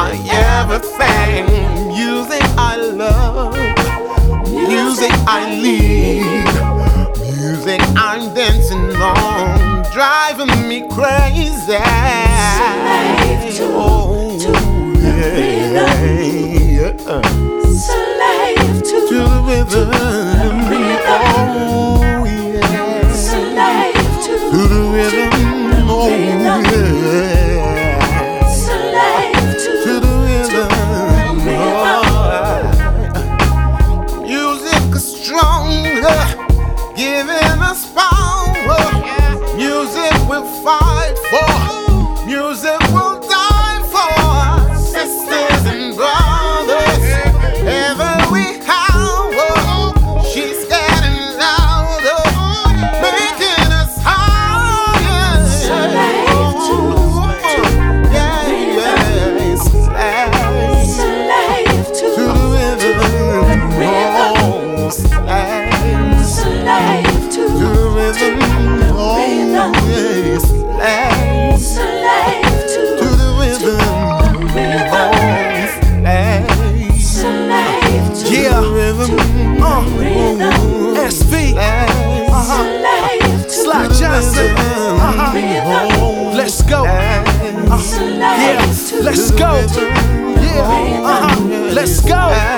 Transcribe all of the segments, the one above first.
my everything. Music I love, music I need, music I'm dancing on, driving me crazy. Slave to the rhythm. Slave to the rhythm. Oh yeah. Slave to the rhythm. Oh yeah. Slave to the rhythm. Music is stronger, giving us power. Music will fight for, music will die for. Sisters and brothers, every hour, she's getting louder, making us higher. Slave to slave to the rhythm. slave to the rhythm. slave to the rhythm. slave to Yeah. SV. Sly Johnson. Let's go. Yeah. Let's go. Yeah. Let's go.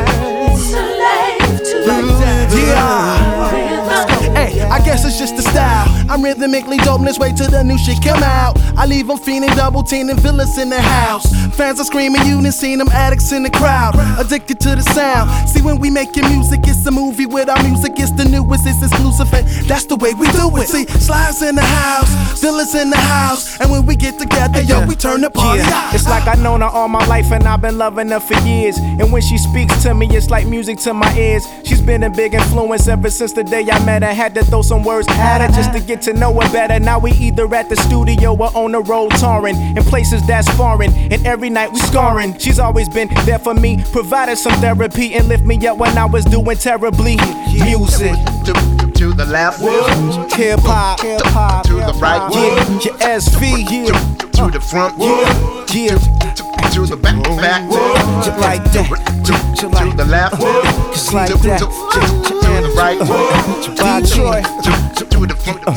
Yeah. Hey, I guess it's just the style. I'm rhythmically dope, this way till the new shit come out. I leave them fiending, double teaming, villains in the house. Fans are screaming unison, them addicts in the crowd. Addicted to the sound. See, when we making music, it's a movie with our music. It's the newest, it's exclusive, and that's the way we do it. See, Sly's in the house, villains in the house, and when we get together, yo, we turn the party out. It's like I known her all my life and I've been loving her for years. And when she speaks to me, it's like music to my ears. She's been a big influence ever since the day I met her. Had to throw some words at her just to get to know her better. Now we either at the studio or on the road touring in places that's foreign, and every night we scoring. She's always been there for me, provided some therapy and lift me up when I was doing terribly. Music to the left, hip hop to the right, your SV to the front, to the back, just like that, to the left, just like that, to the right, by Troy, to the front, to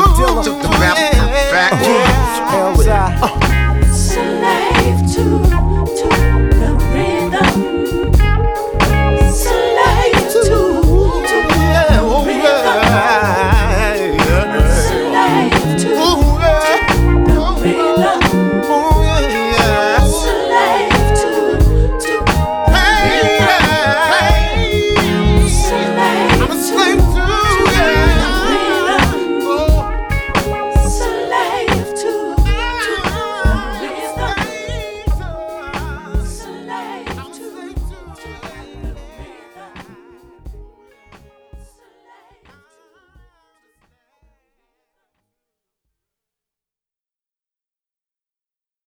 the back. LZI. slave to